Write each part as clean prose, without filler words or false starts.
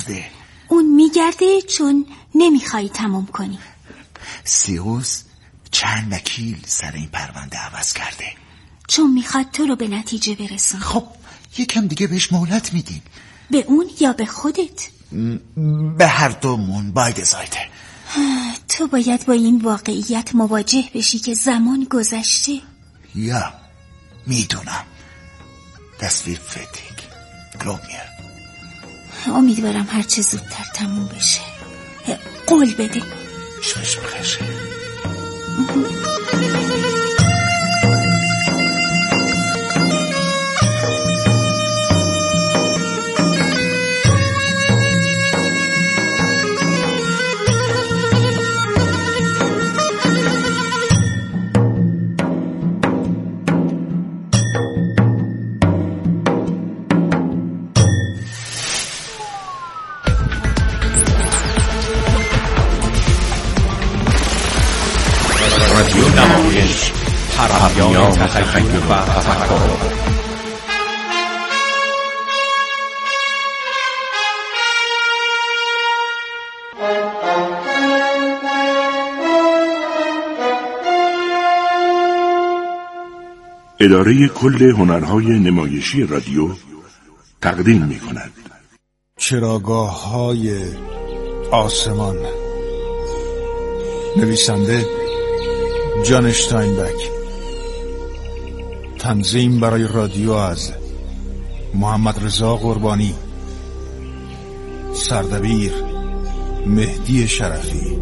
برگرده. اون میگرده چون نمیخوایی تموم کنی. سیوس چند وکیل سر این پرونده عوض کرده، چون میخواد تو رو به نتیجه برسون. خب یکم دیگه بهش مهلت میدیم. به اون یا به خودت؟ به هر دومون باید زایده. تو باید با این واقعیت مواجه بشی که زمان گذشته. یا میدونم. تصویر فتیک گلومیر. امیدوارم هرچه زودتر تموم بشه. قول بده. شوش بخشه. نمایش طرفیان تخیل و تفکر. اداره کل هنرهای نمایشی رادیو تقدیم می‌کند چراگاه‌های آسمان. نویسنده جان اشتاینبک. تنظیم برای رادیو از محمد رضا قربانی. سردبیر مهدی شرفی.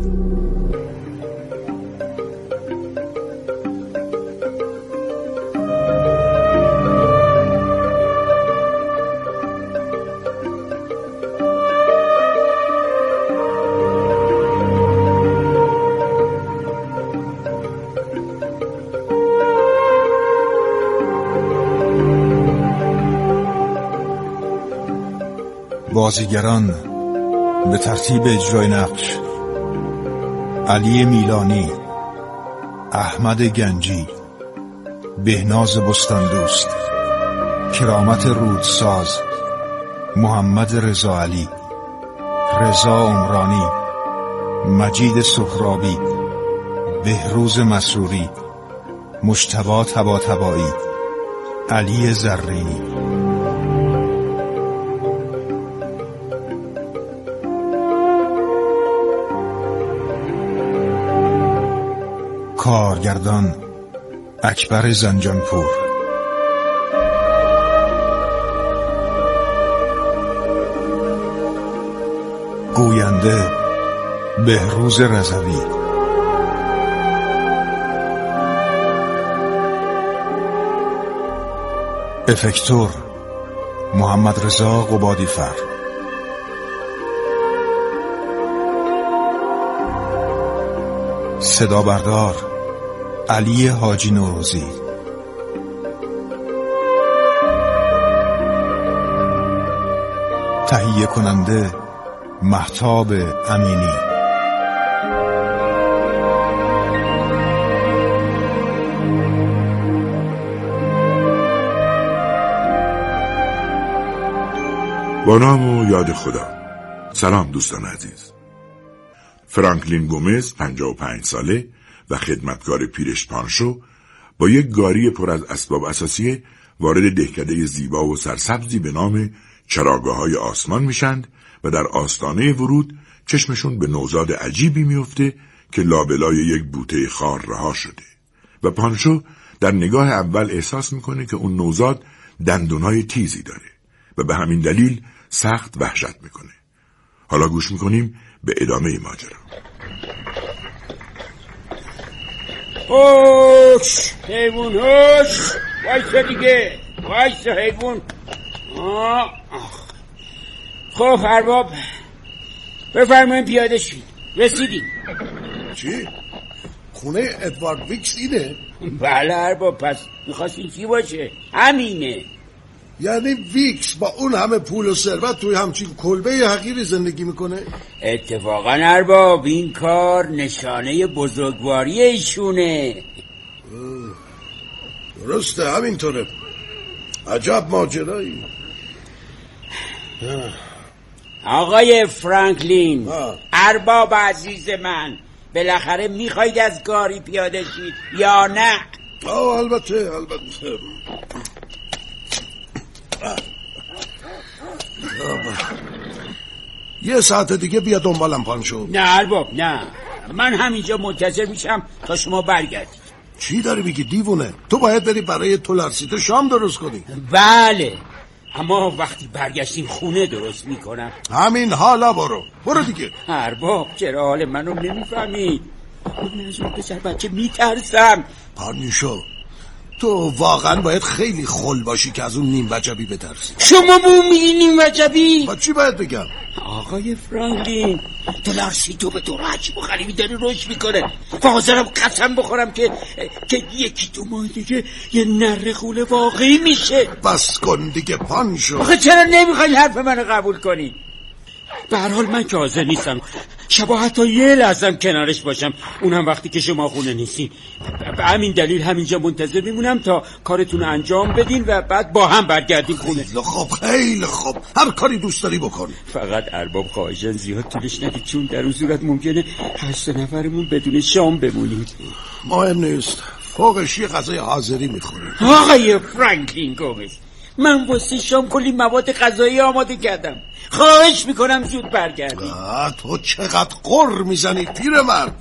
بازیگران به ترتیب اجرای نقش: علی میلانی، احمد گنجی، بهناز بستاندوست، کرامت رودساز، محمد رضا علی، رضا عمرانی، مجید سهرابی، بهروز مسروری، مجتبی طباطبایی، علی زرینی. کارگردان اکبر زنجانپور. گوینده بهروز رضوی. افکتور محمد رضا قبادیفر. صدا بردار علی حاجی نوروزی. تهیه کننده مهتاب امینی. با نام و یاد خدا. سلام دوستان عزیز. فرانکلین گومز 55 ساله و خدمتکار پیرش پانشو با یک گاری پر از اسباب اساسیه وارد دهکده زیبا و سرسبزی به نام چراگاه‌های آسمان میشند و در آستانه ورود چشمشون به نوزاد عجیبی میفته که لابلای یک بوته خار رها شده و پانشو در نگاه اول احساس میکنه که اون نوزاد دندونای تیزی داره و به همین دلیل سخت وحشت میکنه. حالا گوش میکنیم به ادامه ماجرا. هوش حیوان هوش، وایسا دیگه، وایسا حیوان. خب ارباب بفرمایید پیاده شید. رسیدیم. چی؟ خونه ادوارد ویکس اینه؟ بله ارباب، پس میخواستین چی باشه؟ همینه. یعنی ویکس با اون همه پول و ثروت توی همچین کلبه حقیری زندگی میکنه؟ اتفاقا ارباب این کار نشانه بزرگواری ایشونه. درسته، همینطوره. عجب ماجرایی. آقای فرانکلین، ارباب عزیز من، بالاخره میخواید از گاری پیاده شید یا نه؟ البته. یه ساعت دیگه بیا دنبالم پانشو. نه ارباب نه، من همینجا منتظر میشم تا شما برگردید. چی داری بگی دیوونه؟ تو باید بری برای تولارسیتو شام درست کنی. بله، اما وقتی برگشتیم خونه درست میکنم. همین حالا برو دیگه. ارباب چرا حال منو نمیفهمی؟ من از اون پسر بچه میترسم. پانیشو، تو واقعا باید خیلی خل باشی که از اون نیم وجبی بترسی. شما به اون میگی نیم وجبی؟ با چی باید بگم؟ آقای فرانکلین، تولارسیتو به طور عجیب و غریبی داره رشد میکنه. حاضرم قسم بخورم که یکی دو ماه دیگه یه نره خوله واقعی میشه. بس کن دیگه پانشو. آخه چرا نمیخواین حرف منو قبول کنی؟ به هر حال من که حاضر نیستم شبا حتی یه لحظم کنارش باشم، اونم وقتی که شما خونه نیستین. به همین دلیل همینجا منتظر میمونم تا کارتون انجام بدین و بعد با هم برگردیم خونه. خیلی خوب، هر کاری دوست داری بکن. فقط ارباب خواهشاً زیاد طولش ندید، چون در اون صورت ممکنه 8 نفرمون بدون شام بمونیم. مهم نیست، فوقش یه غذای حاضری میخوریم. آقای فرانکلین گومز، من واسه شام کلی مواد غذایی آماده کردم، خواهش میکنم زود برگردی. تو چقدر قر میزنی پیرمرد.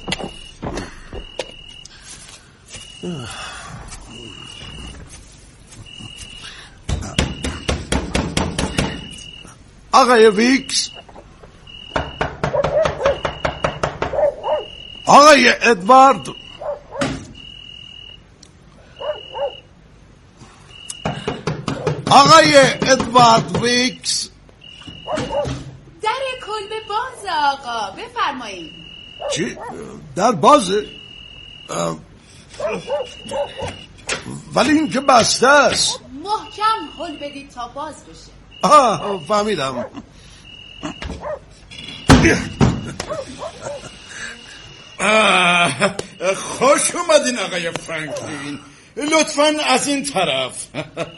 آقای ویکس، آقای ادوارد، آقای ادوارد ویکس. در کلبه باز آقا، بفرمایید. چی؟ در بازه؟ ولی این که بسته است. محکم هل بدید تا باز بشه. فهمیدم. خوش اومدین آقای فرانکلین، لطفاً از این طرف.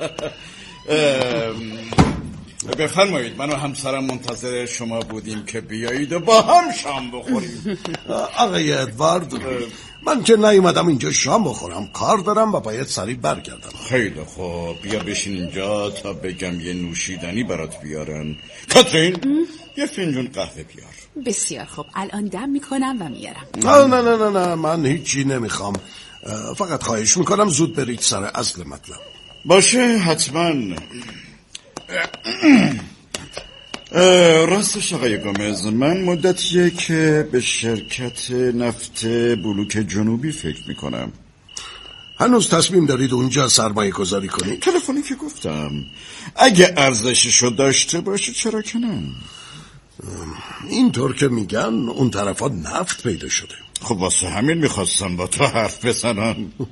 بفرمایید، من و همسرم منتظر شما بودیم که بیایید و با هم شام بخوریم. آقای ادوارد، من که نیومدم اینجا شام بخورم، کار دارم و باید سریع برگردم. خیلی خوب، بیا بشین اینجا تا بگم یه نوشیدنی برات بیارن. کاترین، یه فنجون قهوه بیار. بسیار خوب، الان دم میکنم و میارم. نه من هیچی نمیخوام، فقط خواهش میکنم زود برید سر اصل مطلب. باشه حتما. راستش آقای گومز، من مدتیه که به شرکت نفت بلوک جنوبی فکر میکنم. هنوز تصمیم دارید اونجا سرمایه گذاری کنید؟ تلفنی که گفتم اگه ارزششو داشته باشه چرا که نه. اینطور که میگن اون طرفا نفت پیدا شده. خب واسه همین میخواستم با تو حرف بزنم.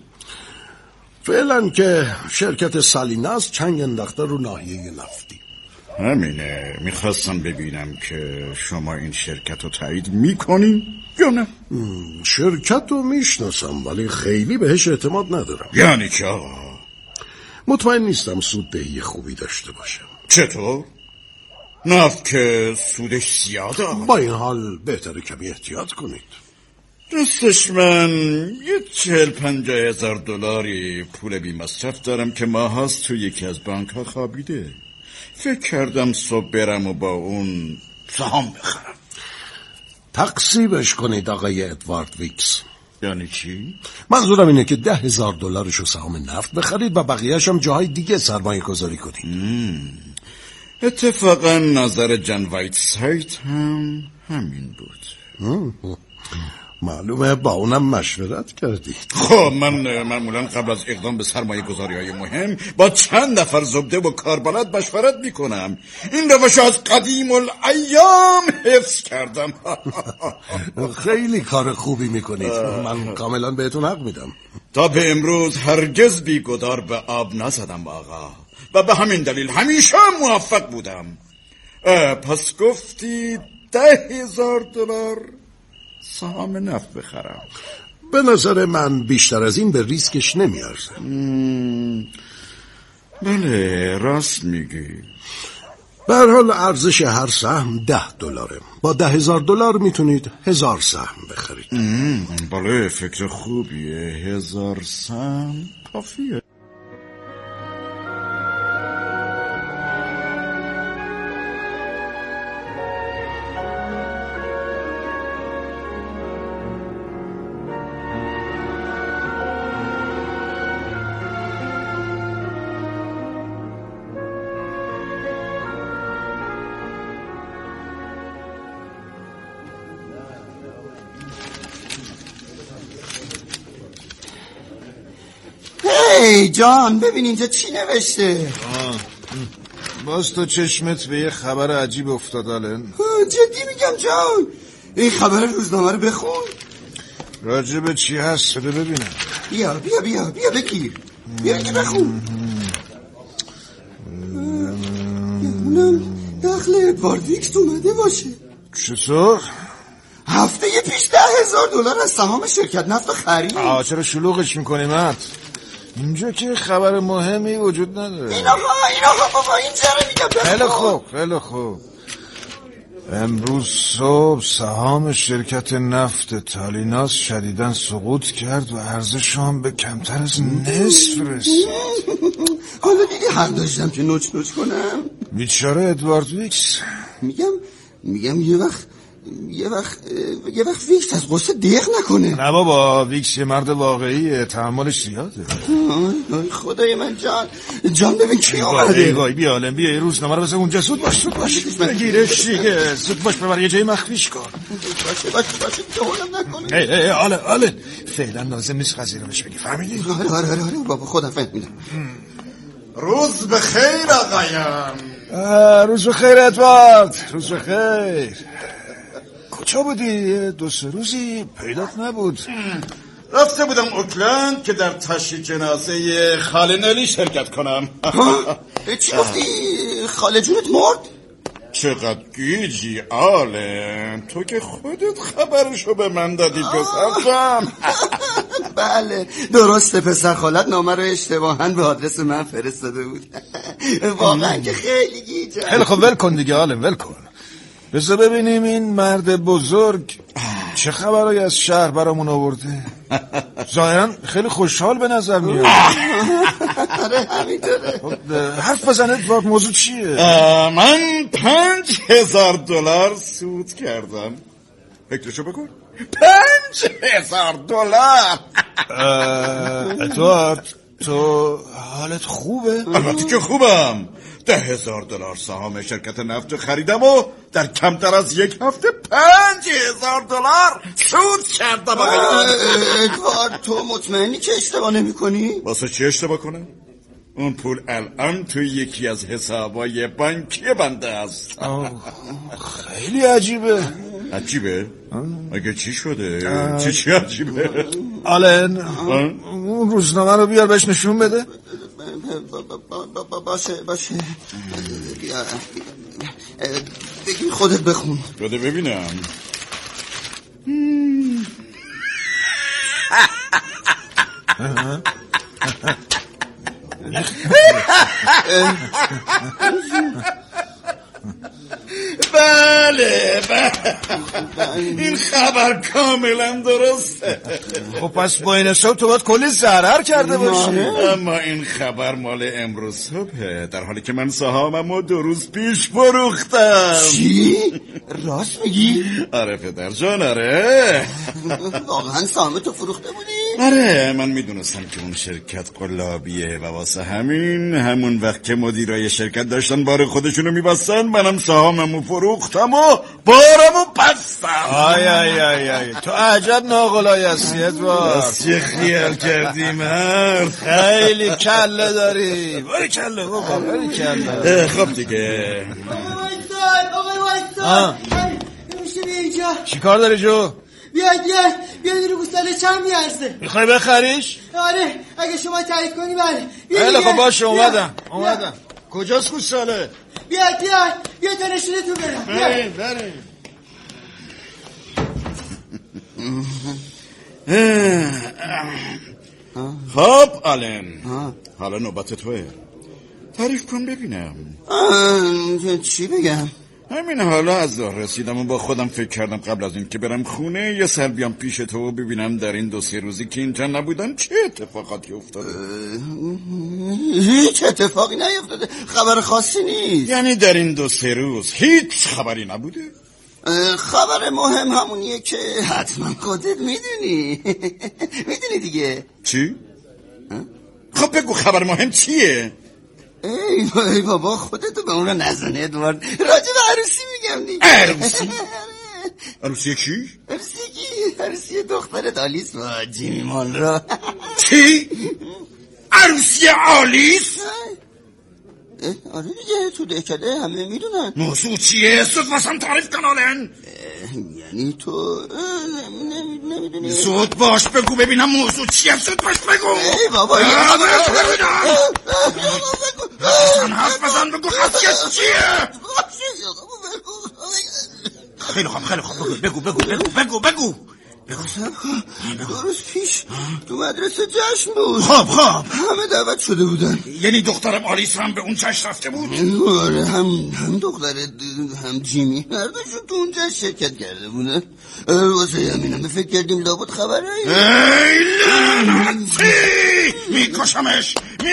فعلا که شرکت سالیناس چنگ انداخته رو ناحیه نفتی. همینه، میخواستم ببینم که شما این شرکت رو تایید میکنی یا نه. شرکت رو میشناسم ولی خیلی بهش اعتماد ندارم. یعنی چه آقا؟ مطمئن نیستم سوددهی خوبی داشته باشه. چطور؟ نفت که سودش زیاده. با این حال بهتره کمی احتیاط کنید. راستش من یه 40-50 هزار دلاری پول بی مصرف دارم که ماه هاست تو یکی از بانک ها خوابیده. فکر کردم صبح برم و با اون سهام بخرم. تقسیمش کنید آقای ادوارد ویکس. یعنی چی؟ منظورم اینه که $10,000 رو سهام نفت بخرید و بقیه‌اش هم جاهای دیگه سرمایه گذاری کنید. اتفاقا نظر جان وایت سایت هم همین بود. معلومه با اونم مشورت کردی. خب من معمولا قبل از اقدام به سرمایه گذاری های مهم با چند نفر زبده و کاربلد مشورت میکنم. این روش از قدیم الایام حفظ کردم. خیلی کار خوبی میکنید، من کاملا بهتون حق میدم. تا به امروز هرگز بیگدار به آب نزدم آقا و به همین دلیل همیشه موفق بودم. پس گفتی $10,000 سهام نفت بخرم؟ به نظر من بیشتر از این به ریسکش نمیارزه. بله راست میگی. به هر حال ارزش هر سهم $10. با $10,000 میتونید 1000 سهم بخرید. بله فکر خوبیه. 1000 سهم کافیه. ای جان ببین اینجا چی نوشته. باز تو چشمت به یه خبر عجیب افتاد آلن. جدی میگم جان. این خبر روزنامه رو بخون. راجب چی هست بده ببینم. بیا بگیر. بیا که بخون. اونم دخل ادوارد ویکس اومده باشه. چطور؟ هفته پیش $10,000 از سهام شرکت نفت خرید. چرا شلوغش میکنی مرد؟ اینجا که خبر مهمی وجود نداره. این آقا بابا اینجا رو میگم. خیلی خوب. امروز صبح سهام شرکت نفت تالیناس شدیداً سقوط کرد و ارزش هم به کمتر از نصف رسید. حالا دیگه حق داشتم که نوچ کنم. بیچاره ادوارد ویکس. میگم یه وقت ویکس از قصه دیق نکنه. نه بابا ویکس یه مرد واقعیه، تحملش زیاده. آی خدای من جان ببین کی اومده. وای بیا آلن بیا یه روزنامه رو بذار اونجا. زود باش بگیرش دیگه. زود باش ببر یه جای مخفیش کن. باشه دهولم نکنه. ای آلن فعلا لازم نیست قضیه رو بهش بگی فهمیدی؟ آره بابا خودم فهمیدم. روز بخیر آقایان. روز بخیر ادوارد. روز بخیر. کجا بودی؟ 2-3 روزی پیدات نبود. رفته بودم اوکلند که در تشییع جنازه خاله نلی شرکت کنم. چی گفتی؟ خاله جونت مرد؟ چقدر گیجی آلن، تو که خودت خبرشو به من دادی پسرم. بله درسته، پسر خالت نامه رو اشتباهاً به آدرس من فرستاده بود. واقعا که خیلی گیجه. خیلی خب ول کن دیگه آلن، ول کن. بذار ببینیم این مرد بزرگ چه خبرایی از شهر برامون آورده. ظاهراً خیلی خوشحال به نظر میاد. آره همینطوره. حرف بزن ادوارد، موضوع چیه؟ من $5,000 سود کردم. فکرشو بکن. $5,000. ادوارد تو حالت خوبه؟ البته که خوبم. $10,000 سهام شرکت نفت خریدم و در کمتر از یک هفته $5,000 سود کردم. ادوارد تو مطمئنی که اشتباه نمی کنی؟ واسه چی اشتباه کنم؟ اون پول الان تو یکی از حسابای بانکی بنده است. خیلی عجیبه. عجیبه؟ اگه چی شده؟ چی عجیبه؟ آلن اون روزنامه رو بیار بهش نشون بده. باشه بگی خودت بخون. بده ببینم. بله این خبر کاملا درسته. خب پس با این حساب تو باید کلی ضرر کرده باشی. اما این خبر مال امروز صبحه، در حالی که من سهاممو 2 روز پیش فروختم. چی؟ راست میگی؟ آره پدر جان آره. واقعا سهامتو فروخته بودی؟ آره من میدونستم که اون شرکت قلابیه و واسه همون وقت که مدیرای شرکت داشتن بار خودشونو میبستن منم سهاممو فروختم و بارمو بستم. آی تو عجب ناقلایی هستی ادوارد. از چه خیال کردی مرد؟ خیلی کله داری. باری کله بابا باری کله. خب دیگه آقای وایستاد نمیشه بیا اینجا. چی کار داری جو؟ بیا رو گوساله چند میارزه. میخوای بخریش؟ آره اگه شما تعریف کنی بله. خیلی خب باشه اومدم. کجاست گوساله؟ بیا تا نشونه تو برم. بریم. خب آلن حالا نوبت توه. تعریف کن ببینم. چی بگم؟ همین حالا از راه رسیدم و با خودم فکر کردم قبل از این که برم خونه یه سر بیام پیش تو و ببینم در این 2-3 روزی که اینجا نبودم چه اتفاقاتی افتاده. هیچ اتفاقی نیفتاده، خبر خاصی نیست. یعنی در این 2-3 روز هیچ خبری نبوده؟ خبر مهم همونیه که حتما خودت میدونی. میدونی دیگه. چی؟ خب بگو خبر مهم چیه؟ ای بابا خودتو به اون رو نزنه ادوارد، راجع به عروسی میگم دیگه. عروسی؟ عروسی کی؟ عروسی دختر آلیس با جیمی مونرو. چی؟ عروسی آلیس؟ آره دیگه، تو دهکده همه میدونن. موضوع چیه؟ زود واسم تعریف کن آلن. یعنی تو نمیدونی؟ زود باش بگو ببینم موضوع چیه. زود باش بگو. ای بابا حرف بزن بگو خاصیت چیه؟ خیلی خوب بگو. 2 روز پیش تو مدرسه جشن بود. خب همه دعوت شده بودن. یعنی دخترم آلیس هم به اون جشن رفته بود؟ آره، هم دختر هم جیمی هر دوشون تو اون جشن شرکت کرده بودن. واسه همینم فکر کردیم لابد خبره. ای لعنتی، میکشمش.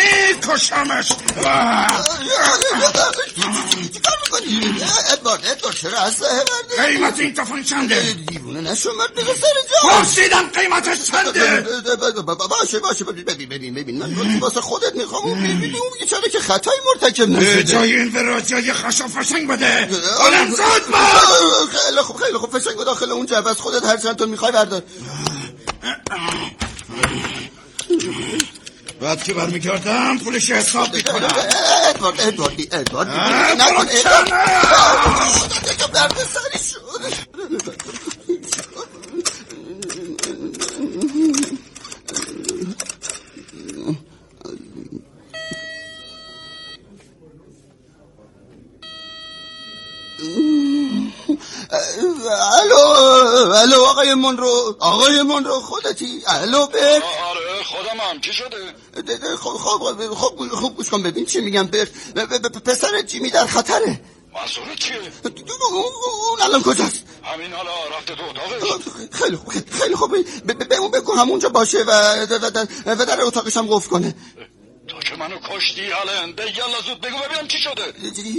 چیکار میکنی؟ ادوارد چرا اصلا بردی؟ قیمت این تفن چنده؟ دیوونه نشو مرد، بگو سر جا. پرسیدم قیمتش چنده؟ باشه ببین من واسه خودت میخوام ببین اون بیچاره که خطایی مرتکب نشده. جای این وراج جای خشم فشنگ بده. آلن زود باش. خیلی خوب فشنگ داخل اون جعبه از خودت هر چند تا میخوای بردار. بعد که برمیگردم پولش حساب میکنم. ادوارد نکن. درد سری شد. الو آقای مونرو خودتی؟ الو برت؟ آره خودمم. چی شده؟ خب گوش کن ببین چی میگم برت. پسر جیمی در خطره. منظورت چیه؟ اون الان کجاست؟ همین حالا رفته تو اتاقش. خیلی خوب به اون بگو همونجا باشه و در اتاقش هم قفل کنه. تو که منو کشتی آلن، یالا زود بگو ببینم چی شده.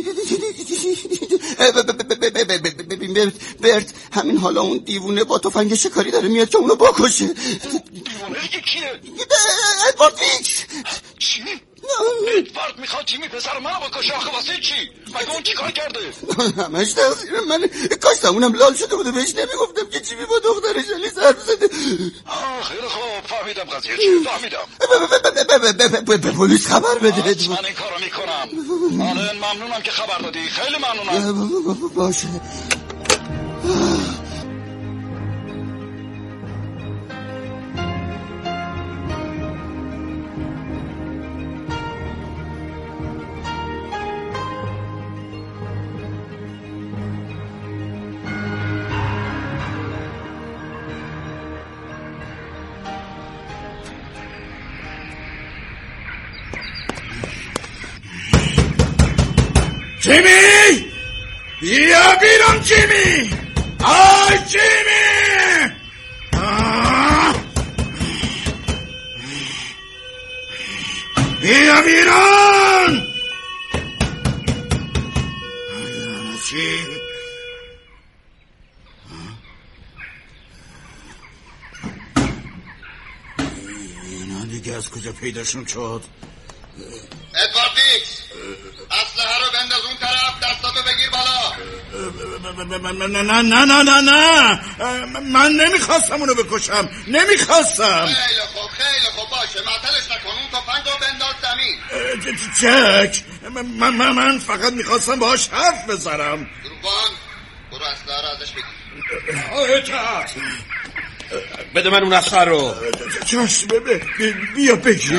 ببین برت، همین حالا اون دیوونه با تفنگ شکاری داره میاد که اونو بکشه. دیوونه کیه؟ ادوارد ویکس. چی؟ ادوارد میخواد جیمی پسر منو بکشه. آخه واسه چی؟ مگه اون چی کار کرده؟ همش تقصیر من. کاش زمونم لال شده بود و بهش نمیگفتم که جیمی با دخترش آلیس حرف زده. خیلی خوب فهمیدم قضیه چیه. فهمیدم. به پلیس خبر بده. من این کارو میکنم. آلن ممنونم که خبر دادی. خیلی ممنونم. باشه. جیمی! بیا بیرون جیمی! آی جیمی! بیا بیرون! چی؟ اینا دیگه از کجا پیداشون شد؟ ادوارد ویکس، اسلحه رو بنداز اون طرف، دستاتو بگیر بالا. نه من نمیخواستم اونو بکشم. نمیخواستم. خیلی خوب باشه، معطلش نکن. اون تفنگ رو بنداز زمین. جک من فقط میخواستم باهاش حرف بزنم. دروغان، برو اسلحه رو ازش بگیر. بده من اون اسلحه رو. چشم بیا بگیر.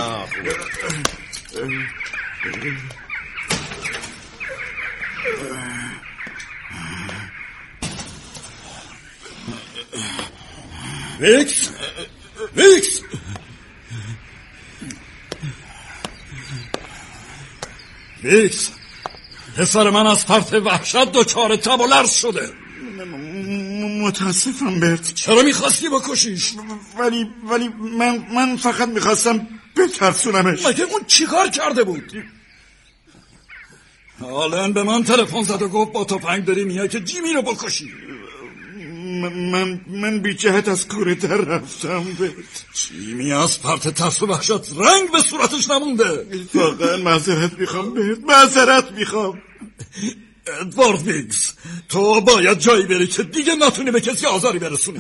ویکس ویکس، پسر من از فرط وحشت دچار تب و لرز شده. متاسفم برت. چرا میخواستی بکشیش؟ ولی من فقط میخواستم بترسونمش. مگه اون چیکار کرده بود؟ آلن به من تلفن زد و گفت با تفنگ داری میای که جیمی رو بکشی. من بی جهت از کوره در رفتم برت. جیمی از فرط ترس و وحشت رنگ به صورتش نمونده. واقعا معذرت میخوام برت، معذرت میخوام. ادوارد ویگز، تو باید جایی بری که دیگه نتونی به کسی آزاری برسونی.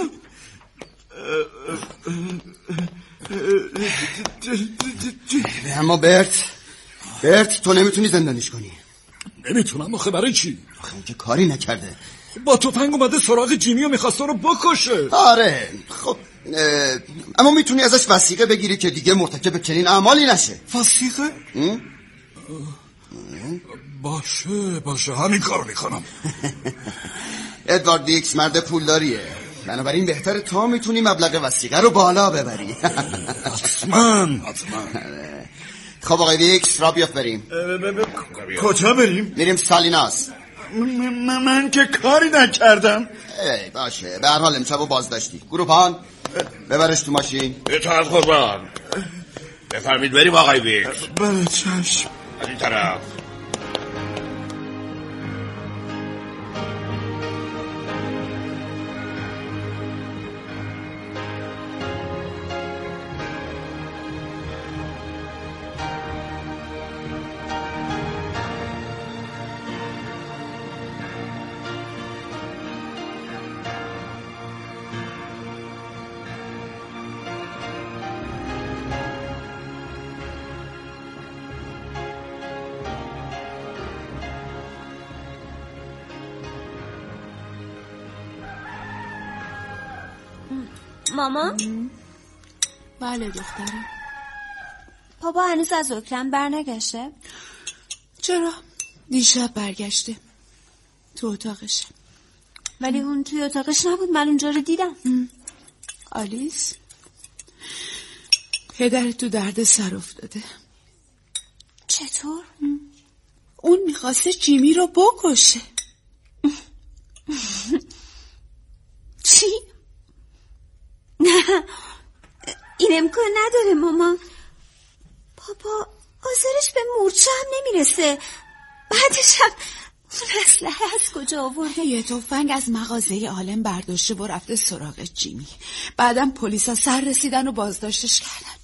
اما برت تو نمیتونی زندانیش کنی. نمیتونم آخه برای چی؟ آخه اون که کاری نکرده. با تفنگ اومده سراغ جیمی و میخواسته رو بکشه. آره خب اما میتونی ازش وثیقه بگیری که دیگه مرتکب چنین اعمالی نشه. وثیقه؟ باشه همین کارو میکنم. ادوارد ویکس مرد پولداریه، بنابراین بهتره تا میتونی مبلغ وثیقه رو بالا ببری. حتما. خب آقای ویکس را بیافت بریم. کجا بریم؟ میریم سالیناس. من که کاری نکردم. باشه به هر حال امشبو بازداشتی. گروپان ببرش تو ماشین. اطاعت قربان. بفرمید بریم آقای ویکس. بله چشم. از این طرف. ماما؟ بله دخترم. پاپا هنوز از اوکلند برنگشته؟ چرا؟ دیشب برگشته تو اتاقش. ولی اون توی اتاقش نبود، من اونجا رو دیدم. آلیس، پدر تو درد سر افتاده. چطور؟ اون میخواسته جیمی رو بکشه. چی؟ نه این امکان نداره ماما. پاپا آزارش به مورچه هم نمیرسه. بعدش هم اون اسلحه از کجا آورده؟ یه تفنگ از مغازه عالم برداشته و رفته سراغ جیمی. بعدم پلیسا سر رسیدن و بازداشتش کردن.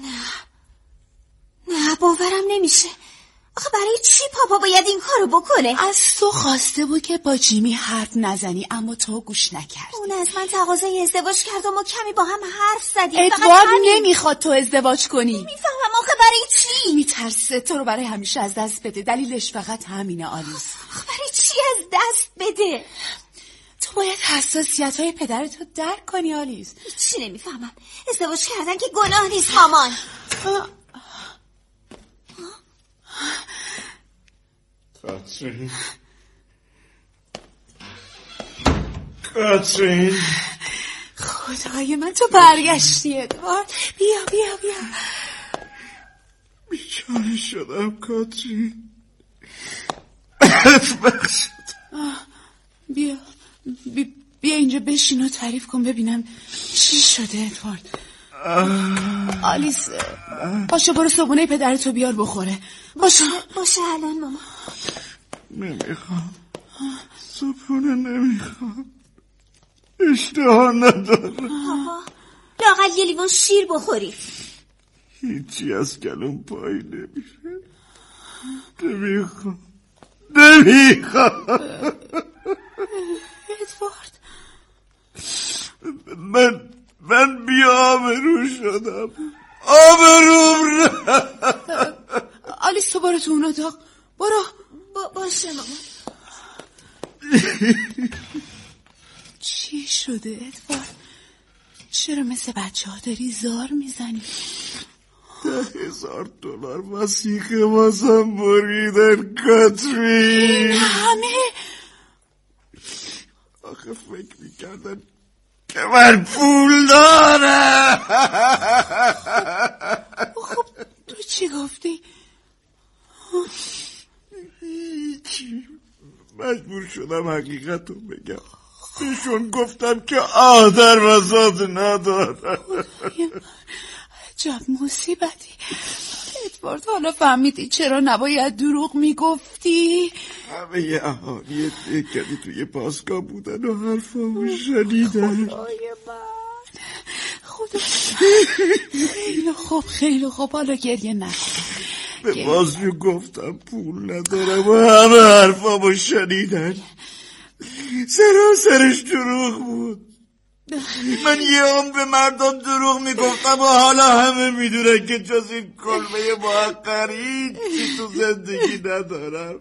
نه باورم نمیشه. آخه برای چی پاپا باید این کارو بکنه؟ از تو خواسته بود که با جیمی حرف نزنی اما تو گوش نکردی. اون از من تقاضای ازدواج کرد و ما کمی با هم حرف زدیم. ادوارد نمیخواد تو ازدواج کنی. نمیفهمم آخه برای چی؟ میترسه تو رو برای همیشه از دست بده. دلیلش فقط همینه آلیس. آخه برای چی از دست بده؟ تو باید حساسیت‌های پدرتو درک کنی آلیس. چی نمیفهمم. ازدواج کردن که گناه نیست مامان. کاترین خدای من تو برگشتی ادوارد. بیا بیچاره شدم کاترین. بیا اینجا بشین و تعریف کن ببینم چی شده ادوارد. آلیس باشه برو صبحونه پدرتو بیار بخوره. باشه الان ماما. نمیخوام صبحونه نمیخوام، اشتها ندارم. پاپا لااقل یه لیوان شیر بخوری. هیچی از کلم پای نمیشه. نمیخوام ادوارد من بی‌آبرو شدم. آبروم آلیس تو برو تو اون اتاق. برو. باشه ماما. چی شده ادوارد؟ چرا مثل بچه ها داری زار میزنی؟ $10,000 وثیقه واسم بریدن کاترین. همه آخه فکر میکردن که من پول دارم. خب تو چی گفتی؟ مجبور شدم حقیقت رو بگم. بهشون گفتم که آدر و زاد ندارم. عجب مصیبتی. ادوارد حالا فهمیدی چرا نباید دروغ میگفتی؟ همه اهالی دهکده توی پاسگاه بودن و حرفامو شنیدن. خدا خیلی خوب حالا گریه نکن. به بازجو گفتم پول ندارم و همه حرفامو شنیدن. سرش دروغ بود. من یه عمر به مردم دروغ میگفتم و حالا همه میدونن که جز این کلمه محقری چی تو زندگی ندارم.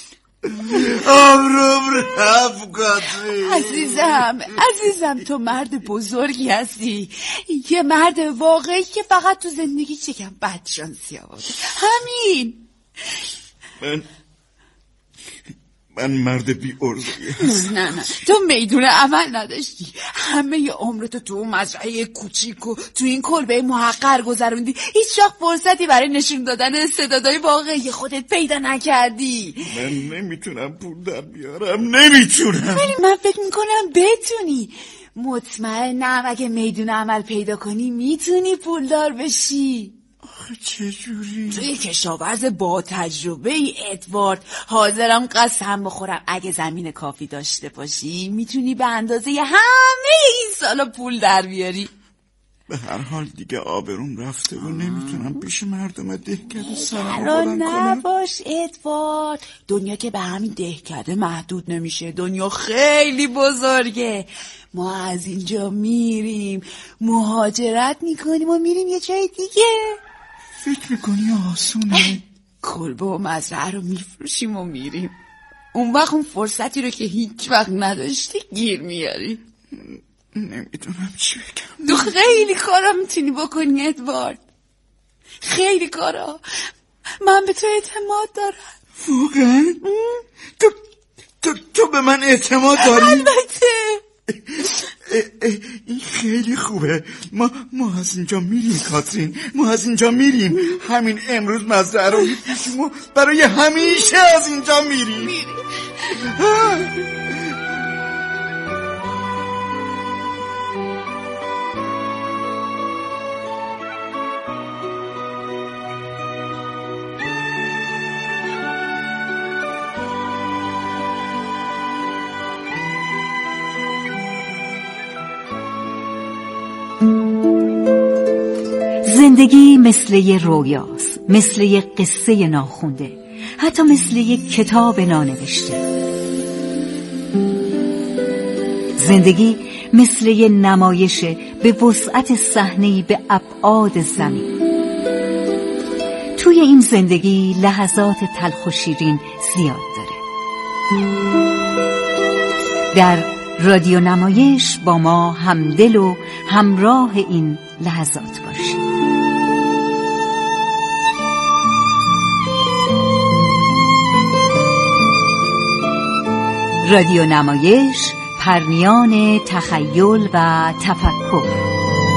عمرم رفت قدری. عزیزم تو مرد بزرگی هستی. یه مرد واقعی که فقط تو زندگی چکم بدشانسی آورده. همین. من مرد بی ارزی هستم. نه تو میدون عمل نداشتی. همه عمرتو تو مزرعه کوچیک و تو این کلبه محقر گذروندی. هیچ وقت فرصتی برای نشون دادن استعدادهای واقعی خودت پیدا نکردی. من نمیتونم پول در بیارم. نمیتونم. ولی من فکر میکنم بتونی. مطمئنم اگه میدون عمل پیدا کنی میتونی پولدار بشی. آخه چجوری؟ توی کشاورز با تجربه ای ادوارد. حاضرم قسم بخورم اگه زمین کافی داشته باشی میتونی به اندازه همه این سالا پول در بیاری. به هر حال دیگه آبروم رفته و نمیتونم پیش مردم دهکده سرم بلند نباش ادوارد. دنیا که به همین دهکده محدود نمیشه. دنیا خیلی بزرگه. ما از اینجا میریم مهاجرت میکنیم و میریم یه جای دیگه. فکر میکنی آسونه؟ کلبه و مزرعه رو میفروشیم و میریم. اون وقت اون فرصتی رو که هیچ وقت نداشتی گیر میاری. نمیدونم چی بگم. تو خیلی کارا میتونی بکنی ادوارد. خیلی کارا. من به تو اعتماد دارم. واقعا؟ تو به من اعتماد داری؟ البته. این خیلی خوبه. ما از اینجا میریم کاترین. ما از اینجا میریم. همین امروز مزرعه رو میفروشیم و برای همیشه از اینجا میریم. زندگی مثل یه رویاست، مثل یه قصه ناخونده، حتی مثل یه کتاب نانوشته. زندگی مثل یه نمایش به وسعت صحنه‌ای به ابعاد زمین. توی این زندگی لحظات تلخ و شیرین زیاد داره. در رادیو نمایش با ما همدل و همراه این لحظات باشید. رادیو نمایش، پرنیان تخیل و تفکر.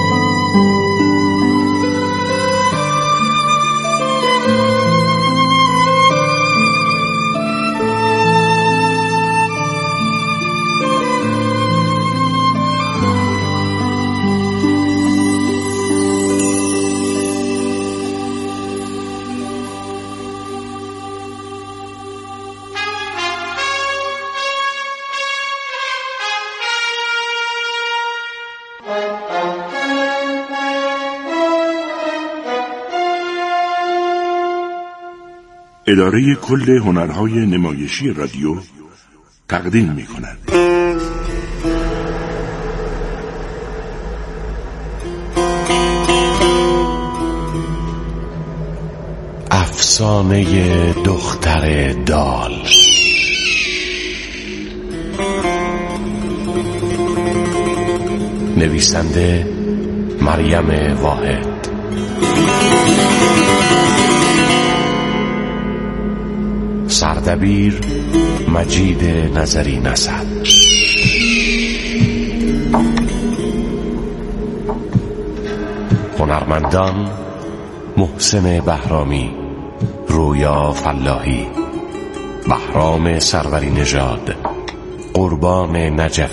اداره کل هنرهای نمایشی رادیو تقدیم می‌کند. افسانه دختر دال. نویسنده مریم واحد. سردبیر مجید نظری نسب. هنرمندان محسن بهرامی، رویا فلاحی، بهرام سروری نژاد، قربان نجفی.